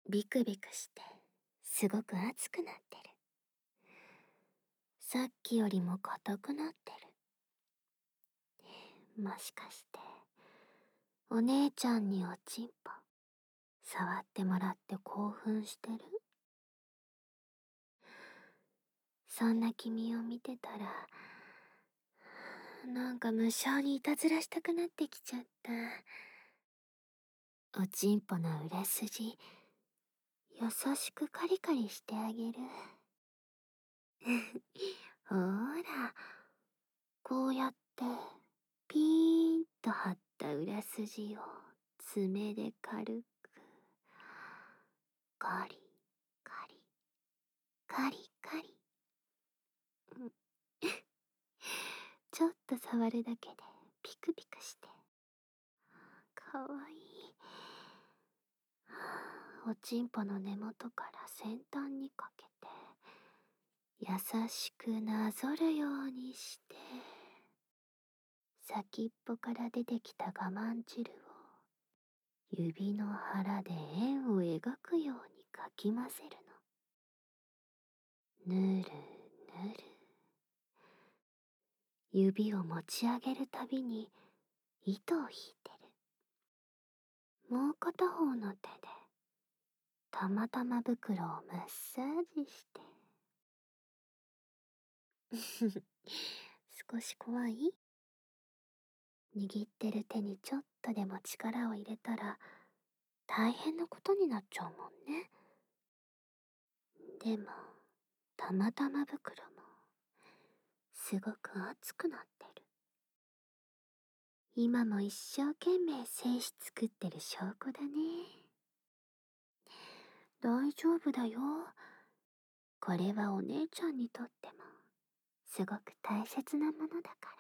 ビクビクしてすごく熱くなってる。さっきよりも硬くなってる。もしかしてお姉ちゃんにおちんぽ触ってもらって興奮してる？そんな君を見てたらなんか無性にいたずらしたくなってきちゃった。おちんぽの売れ筋優しくカリカリしてあげる。ほーら、こうやってピーンと張った裏筋を爪で軽くカリカリカリカリ。うんちょっと触るだけでピクピクしてかわいい。おちんぽの根元から先端にかけて優しくなぞるようにして先っぽから出てきた我慢汁を指の腹で円を描くようにかき混ぜるの。ぬるぬる。指を持ち上げるたびに糸を引いてる。もう片方の手でたまたま袋をマッサージして。少し怖い？握ってる手にちょっとでも力を入れたら大変なことになっちゃうもんね。でも、たまたま袋もすごく熱くなってる。今も一生懸命精子作ってる証拠だね。大丈夫だよ。これはお姉ちゃんにとってもすごく大切なものだから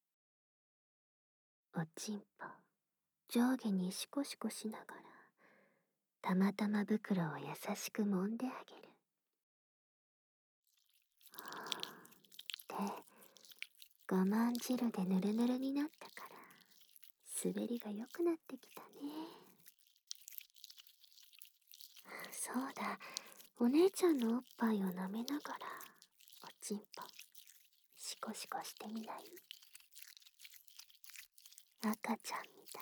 。おちんぽ、上下にシコシコしながらたまたま袋を優しく揉んであげる。で、我慢汁でぬるぬるになったから滑りが良くなってきたね。そうだ、お姉ちゃんのおっぱいを舐めながらおちんぽシコシコしてみない？赤ちゃんみたい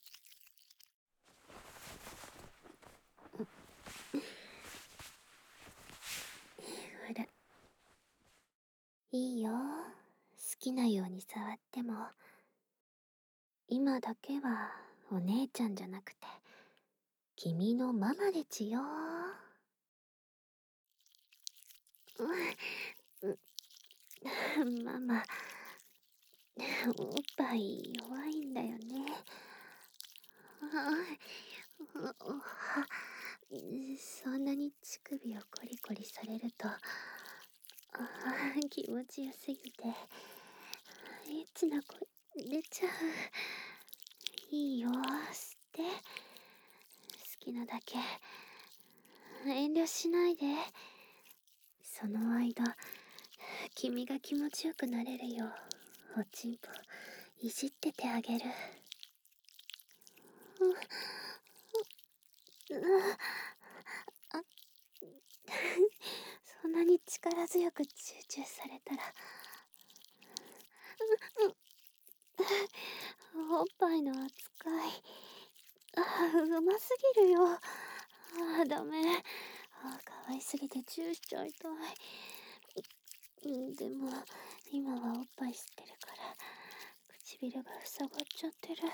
に。ほら、いいよ。好きなように触っても今だけはお姉ちゃんじゃなくて君のママでちよ。ママ、おっぱい弱いんだよね。そんなに乳首をコリコリされると気持ちよすぎてエッチな声出ちゃう。いいよ、吸って好きなだけ遠慮しないで。その間君が気持ちよくなれるようおちんぽいじっててあげる。あそんなに力強く集中されたらおっぱいの扱いうますぎるよ。ダメ。可愛すぎてチューしちゃいたい。でも今はおっぱい吸ってるから唇が塞がっちゃってる。だ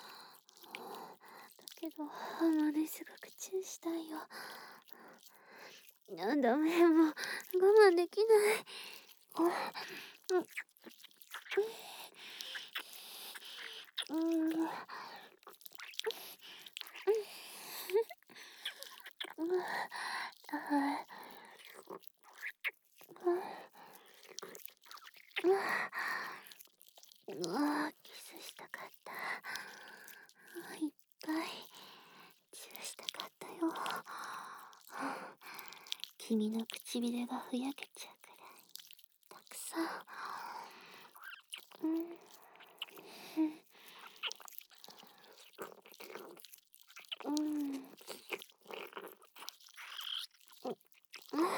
けどものすごくチューしたいよ。ダメ、もう我慢できない。キスしたかった。いっぱいチューしたかったよ。君の唇がふやけちゃうくらいたくさん。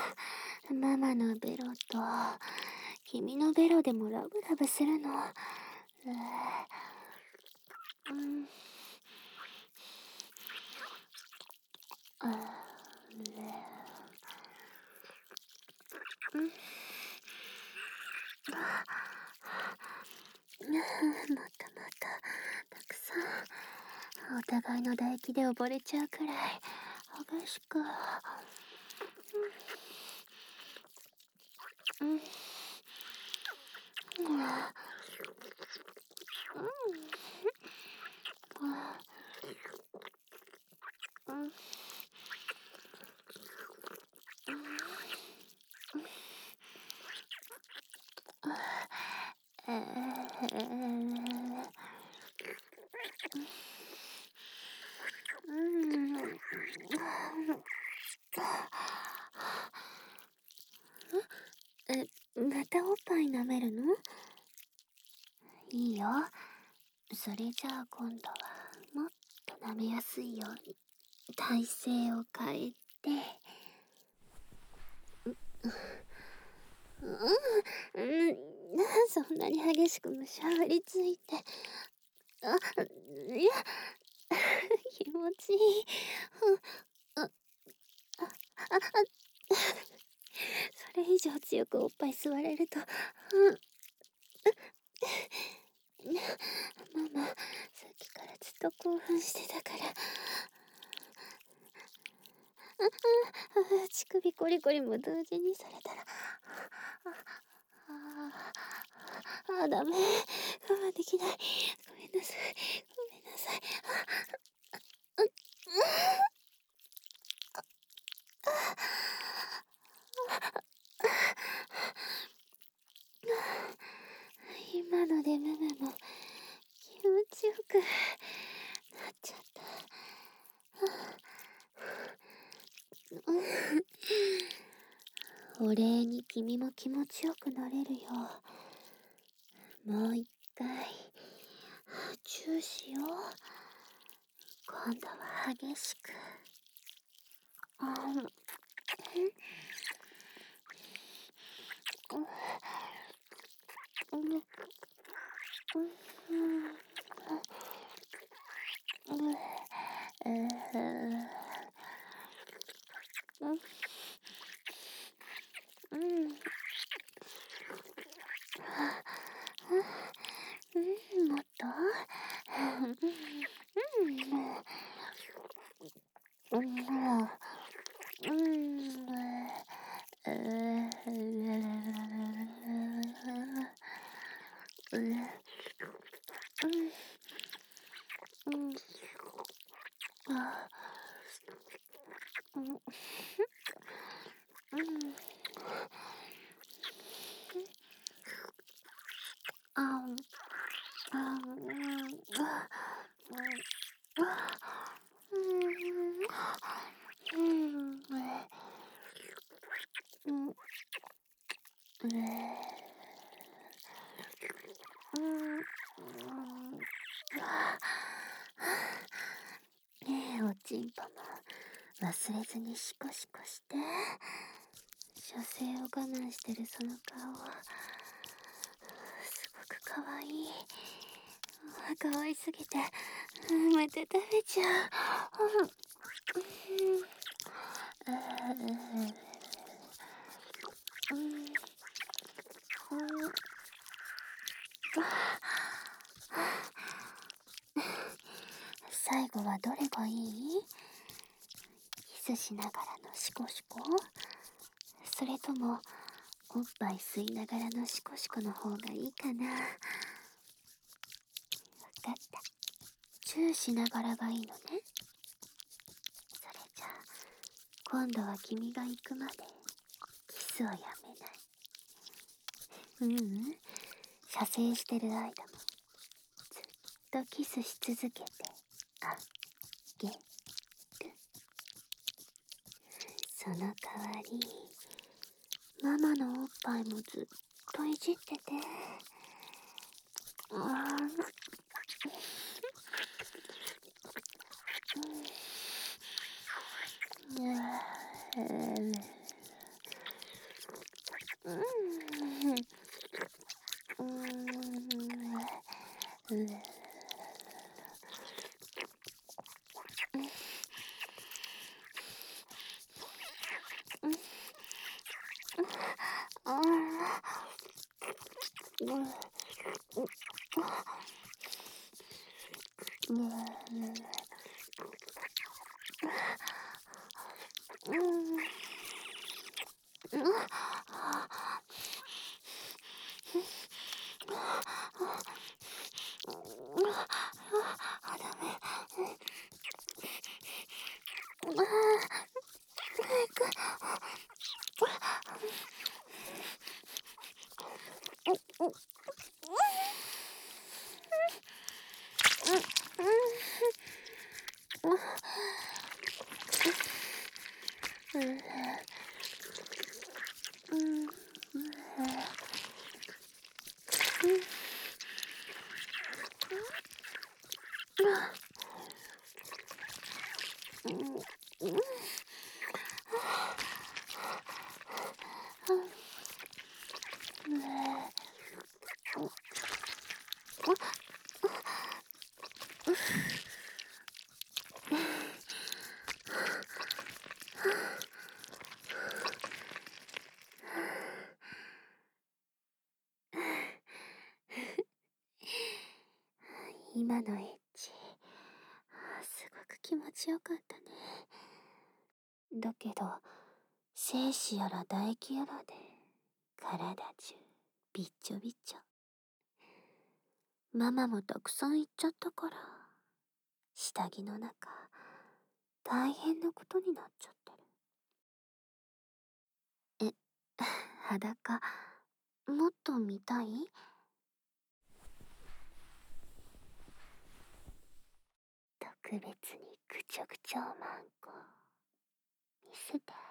ママのベロと君のベロでもラブラブするの。うん。もっともっとたくさんお互いの唾液で溺れちゃうくらい激しく。うん。またおっぱい舐めるの？いいよ。それじゃあ今度はもっと舐めやすいように体勢を変えて。そんなに激しくむしゃぶりついて。いや、気持ちいい。それ以上強くおっぱい吸われると、ママ、さっきからずっと興奮してたから。乳首コリコリも同時にされたら、ダメ。我慢できない。ごめんなさい。ごめんなさい。今のでムムも気持ちよくなっちゃった。お礼に君も気持ちよくなれるよ。もう一回チューしよう。今度は激しく。もっと。ねえ、おちんぽも忘れずにシコシコして。射精を我慢してるその顔、すごくかわいい。かわいすぎて、また食べちゃう。最後はどれがいい？キスしながらのシコシコ？それともおっぱい吸いながらのシコシコの方がいいかな？わかった。チューしながらがいいのね。それじゃあ今度は君が行くまでキスをやめない。射精してる間もずっとキスし続けてあげる。その代わりママのおっぱいもずっといじってて。 今のエッチ、すごく気持ちよかったね。だけど、精子やら唾液やらで、体中、びっちょびちょ。ママもたくさん行っちゃったから、下着の中、大変なことになっちゃってる。裸、もっと見たい？特別にぐちょぐちょマンコ見せて。